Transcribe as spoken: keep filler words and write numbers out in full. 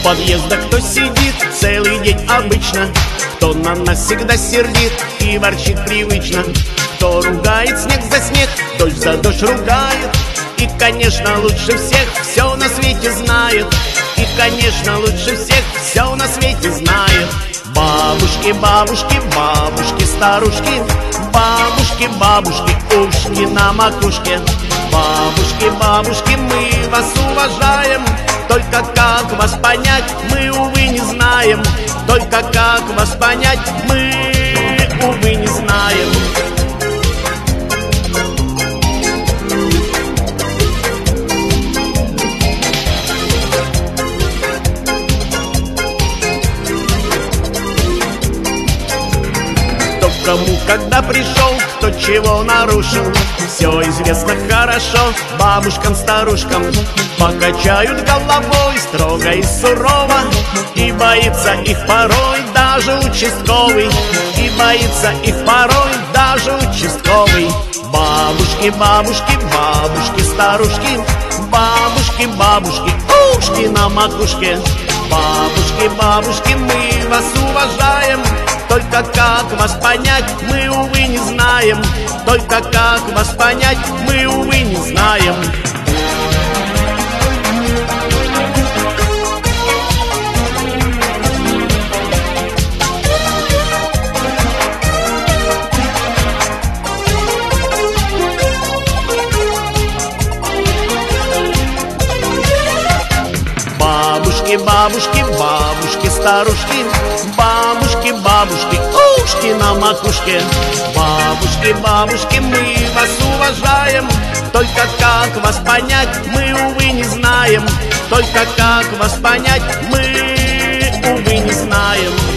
подъездах кто сидит целый день обычно, кто на нас всегда сердит и ворчит привычно, кто ругает снег за снег, дождь за дождь ругает. И, конечно, лучше всех все на свете знает. И, конечно, лучше всех все на свете знает. Бабушки, бабушки, бабушки, старушки, бабушки, бабушки, ушки на макушке. Бабушки, бабушки, мы вас уважаем, только как вас понять, мы, увы, не знаем. Только как вас понять, мы, увы, не знаем. Кому когда пришел, кто чего нарушил, все известно хорошо бабушкам, старушкам. Покачают головой строго и сурово, и боится их порой даже участковый. И боится их порой даже участковый. Бабушки, бабушки, бабушки, старушки, бабушки, бабушки, ушки на макушке. Бабушки, бабушки, мы вас уважаем, только как вас понять, мы, увы, не знаем. Только как вас понять, мы, увы, не знаем. Бабушки, бабушки, бабушки, старушки, бабушки, бабушки, ушки на макушке. Бабушки, бабушки, мы вас уважаем, только как вас понять, мы, увы, не знаем. Только как вас понять, мы, увы, не знаем.